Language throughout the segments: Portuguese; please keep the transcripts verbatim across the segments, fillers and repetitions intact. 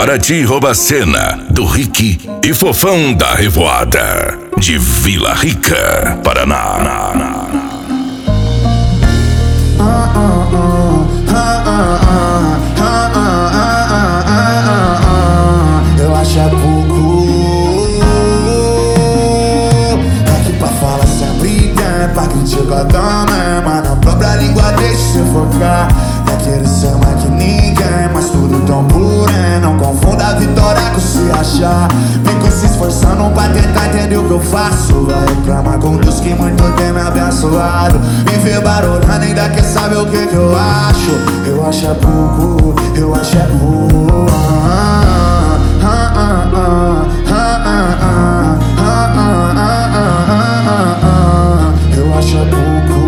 Paraty rouba a cena do Rick e Fofão da Revoada, de Vila Rica, Paraná. Eu acho é pouco. Aqui pra falar sempre tem, pra criticar também, mas na própria língua deixa se focar. Não quero ser mais que ninguém, mas tudo tão porém. Não confunda a vitória com se achar. Fico se esforçando pra tentar entender o que eu faço. Vai reclamar com Deus que muito tem me abençoado. Me vê barulhando, ainda quer saber o que que eu acho. Eu acho é pouco, eu acho é pouco. Eu acho é pouco.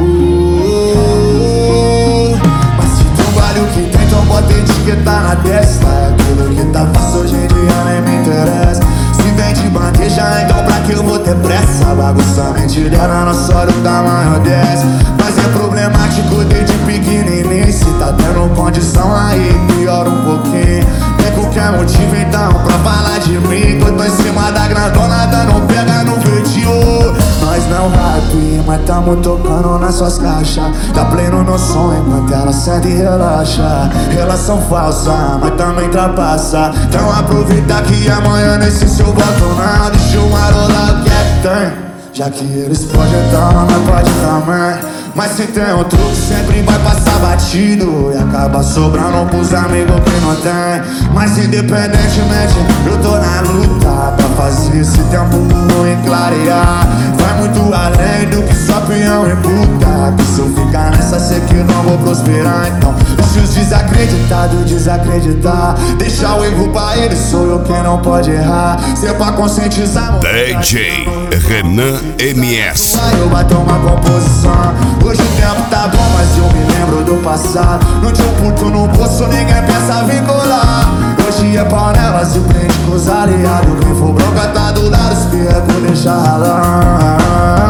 Mas se tu vale o que tem, então bota etiqueta na testa. É aquilo que tá fácil hoje em dia nem me interessa. Se vem de bandeja, então pra que eu vou ter pressa? Bagunça a mente dela, nossa hora o tamanho dessa. Mas é problemático desde pequenininho. Se tá tendo condição aí, piora um pouquinho. Tem qualquer motivo então pra falar de mim. Que eu tô em cima da grandona, dando pega no vídeo. Nós não rap, mas tamo tocando nas suas caixas. Tá pleno no sonho, enquanto ela sente e relaxa. Relação falsa, mas também trapaça. Então aproveita que amanhã nesse seu voto não. Deixa o marolar o que é que tem. Já que eles podem dar, mas pode também. Mas se tem um truque, sempre vai passar batido e acaba sobrando pros amigos que não tem. Mas independentemente, eu tô na luta pra fazer esse tempo ruim clarear. Vai muito além do que só peão e puta. Que se eu ficar nessa, sei que não vou prosperar. Então, se os desacreditados desacreditar, deixar o erro pra eles, sou eu quem não pode errar. Se é pra conscientizar, D J Renan M S. eu bato uma composição. Hoje o tempo tá bom, mas eu me lembro do passado. Não tinha um puto no bolso, ninguém pensa vincular. Hoje é panelas e prende com os aliados. Quem for bronca tá do lado, os piecos deixa ralar.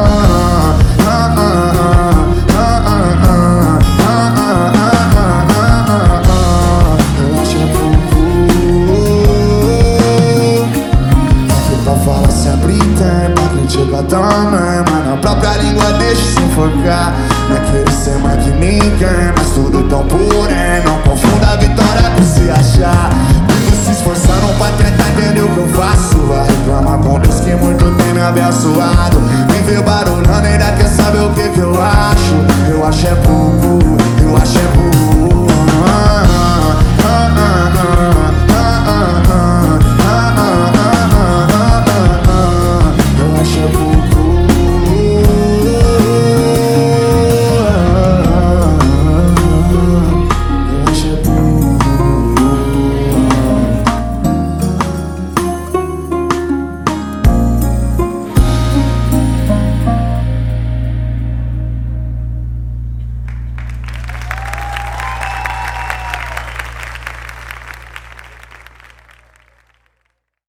Eu acho é pouco. Aqui pra falar sempre tem, pra criticar também, mas na própria língua deixa se enfocar. Não é querer ser mais que ninguém, mas tudo tão porém. Não confunda a vitória com se achar. Fico se esforçando pra tentar entender o que eu faço. Vai reclamar com Deus que muito tem me abençoado. Me vê barulhando, ainda quer saber o que que eu acho. Eu acho é pouco, eu acho é pouco.